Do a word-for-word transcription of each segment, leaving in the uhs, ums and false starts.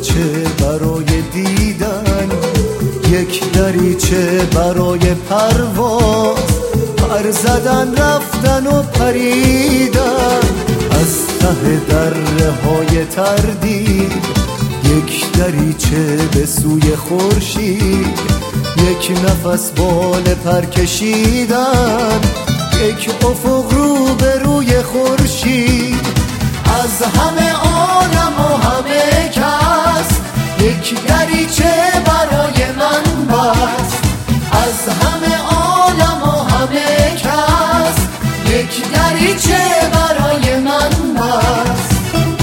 دریچه برای دیدن، یک دریچه برای پرواز، پر زدن رفتن و پریدن از ته دره های تردید، یک دریچه به سوی خورشید، یک نفس بال پر کشیدن، یک افق رو به روی خورشید. از همه عالم و همه کس یک دریچه برای من بست، از همه عالم و همه کس یک دریچه برای من بست.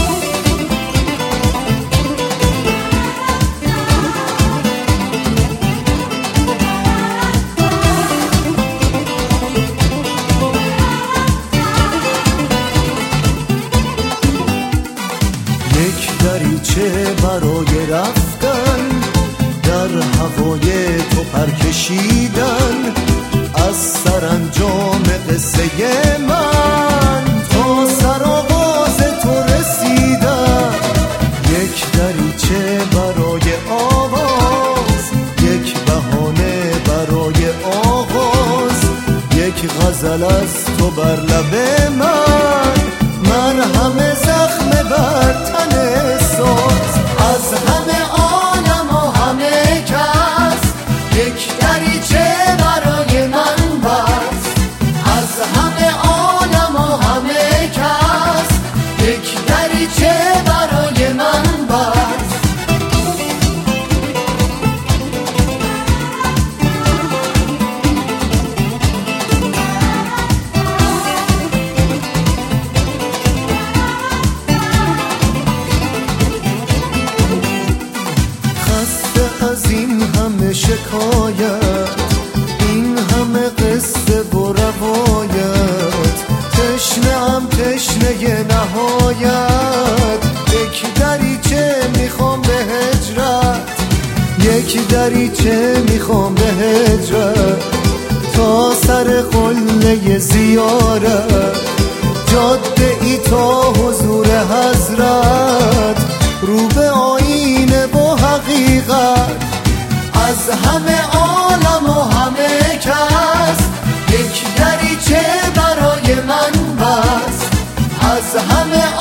یک دریچه برای رفتن، در هوای تو پر کشیدن، از سرانجام قصه من تا سرآغاز تو رسیدن. یک دریچه برای آواز، یک بهانه برای آغاز، یک غزل از تو بر لب من، مرهم زخم بر تن ساز. از همه عالم و همه کس یک دریچه برای من بست، از همه عالم و همه کس یک دریچه برای من بست. از این همه شکایت، این همه قصه و روایت، تشنه‌ام تشنه نهایت. یک دریچه میخوام به هجرت، یک دریچه میخوام به هجرت، تا سر قله زیارت، جاده ای تا حضور حضرت، رو به آینه و حقیقت. از همه عالم و همه کس یک دریچه برای من بست، از همه